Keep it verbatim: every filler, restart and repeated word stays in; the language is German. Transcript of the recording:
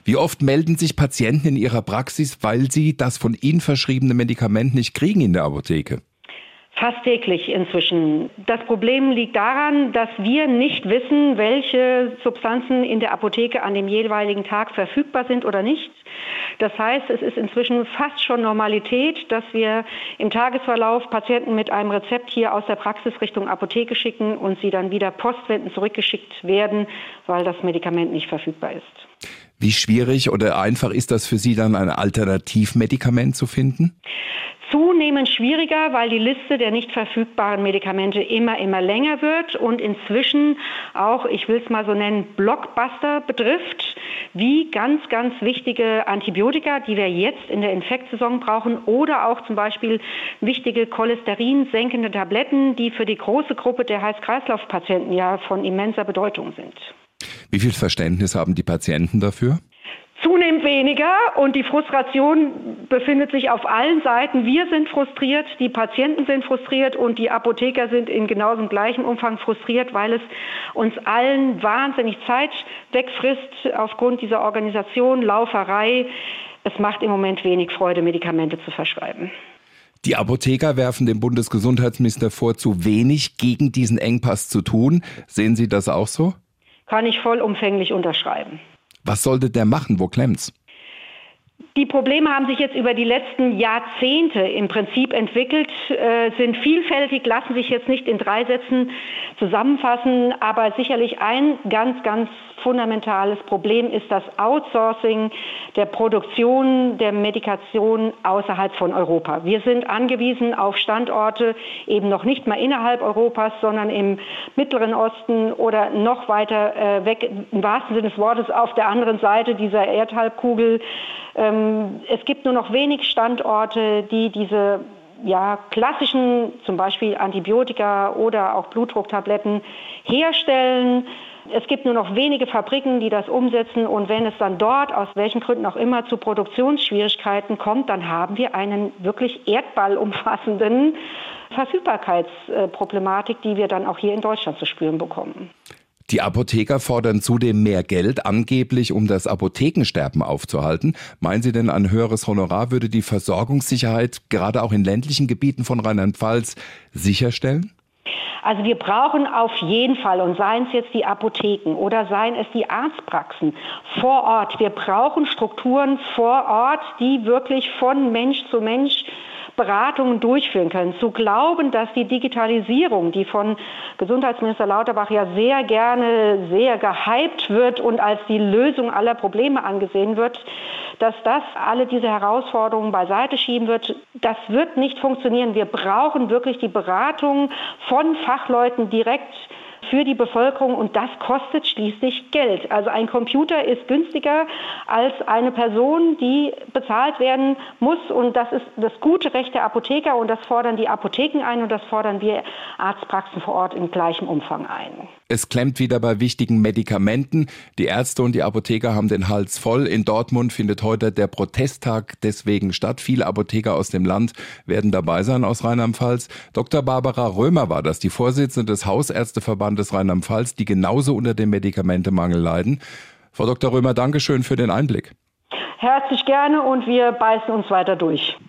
Wie oft melden sich Patienten in ihrer Praxis, weil sie das von ihnen verschriebene Medikament nicht kriegen in der Apotheke? Fast täglich inzwischen. Das Problem liegt daran, dass wir nicht wissen, welche Substanzen in der Apotheke an dem jeweiligen Tag verfügbar sind oder nicht. Das heißt, es ist inzwischen fast schon Normalität, dass wir im Tagesverlauf Patienten mit einem Rezept hier aus der Praxis Richtung Apotheke schicken und sie dann wieder postwendend zurückgeschickt werden, weil das Medikament nicht verfügbar ist. Wie schwierig oder einfach ist das für Sie dann, ein Alternativmedikament zu finden? Zunehmend schwieriger, weil die Liste der nicht verfügbaren Medikamente immer, immer länger wird und inzwischen auch, ich will es mal so nennen, Blockbuster betrifft, wie ganz, ganz wichtige Antibiotika, die wir jetzt in der Infektsaison brauchen, oder auch zum Beispiel wichtige cholesterinsenkende Tabletten, die für die große Gruppe der Herz-Kreislauf-Patienten ja von immenser Bedeutung sind. Wie viel Verständnis haben die Patienten dafür? Zunehmend weniger und die Frustration befindet sich auf allen Seiten. Wir sind frustriert, die Patienten sind frustriert und die Apotheker sind in genau dem gleichen Umfang frustriert, weil es uns allen wahnsinnig Zeit wegfrisst aufgrund dieser Organisation, Lauferei. Es macht im Moment wenig Freude, Medikamente zu verschreiben. Die Apotheker werfen dem Bundesgesundheitsminister vor, zu wenig gegen diesen Engpass zu tun. Sehen Sie das auch so? Kann ich vollumfänglich unterschreiben. Was sollte der machen? Wo klemmt's? Die Probleme haben sich jetzt über die letzten Jahrzehnte im Prinzip entwickelt, äh, sind vielfältig, lassen sich jetzt nicht in drei Sätzen zusammenfassen, aber sicherlich ein ganz, ganz fundamentales Problem ist das Outsourcing der Produktion der Medikation außerhalb von Europa. Wir sind angewiesen auf Standorte eben noch nicht mal innerhalb Europas, sondern im Mittleren Osten oder noch weiter äh, weg, im wahrsten Sinne des Wortes auf der anderen Seite dieser Erdhalbkugel. Ähm, es gibt nur noch wenig Standorte, die diese ja, klassischen, zum Beispiel Antibiotika oder auch Blutdrucktabletten herstellen. Es gibt nur noch wenige Fabriken, die das umsetzen, und wenn es dann dort, aus welchen Gründen auch immer, zu Produktionsschwierigkeiten kommt, dann haben wir einen wirklich erdballumfassenden Verfügbarkeitsproblematik, die wir dann auch hier in Deutschland zu spüren bekommen. Die Apotheker fordern zudem mehr Geld, angeblich um das Apothekensterben aufzuhalten. Meinen Sie denn, ein höheres Honorar würde die Versorgungssicherheit gerade auch in ländlichen Gebieten von Rheinland-Pfalz sicherstellen? Also wir brauchen auf jeden Fall, und seien es jetzt die Apotheken oder seien es die Arztpraxen vor Ort, wir brauchen Strukturen vor Ort, die wirklich von Mensch zu Mensch Beratungen durchführen können. Zu glauben, dass die Digitalisierung, die von Gesundheitsminister Lauterbach ja sehr gerne sehr gehypt wird und als die Lösung aller Probleme angesehen wird, dass das alle diese Herausforderungen beiseite schieben wird, das wird nicht funktionieren. Wir brauchen wirklich die Beratung von Fachleuten direkt für die Bevölkerung, und das kostet schließlich Geld. Also ein Computer ist günstiger als eine Person, die bezahlt werden muss, und das ist das gute Recht der Apotheker, und das fordern die Apotheken ein und das fordern wir Arztpraxen vor Ort in gleichem Umfang ein. Es klemmt wieder bei wichtigen Medikamenten. Die Ärzte und die Apotheker haben den Hals voll. In Dortmund findet heute der Protesttag deswegen statt. Viele Apotheker aus dem Land werden dabei sein aus Rheinland-Pfalz. Doktor Barbara Römer war das, die Vorsitzende des Hausärzteverbandes Rheinland-Pfalz, die genauso unter dem Medikamentemangel leiden. Frau Doktor Römer, Dankeschön für den Einblick. Herzlich gerne, und wir beißen uns weiter durch.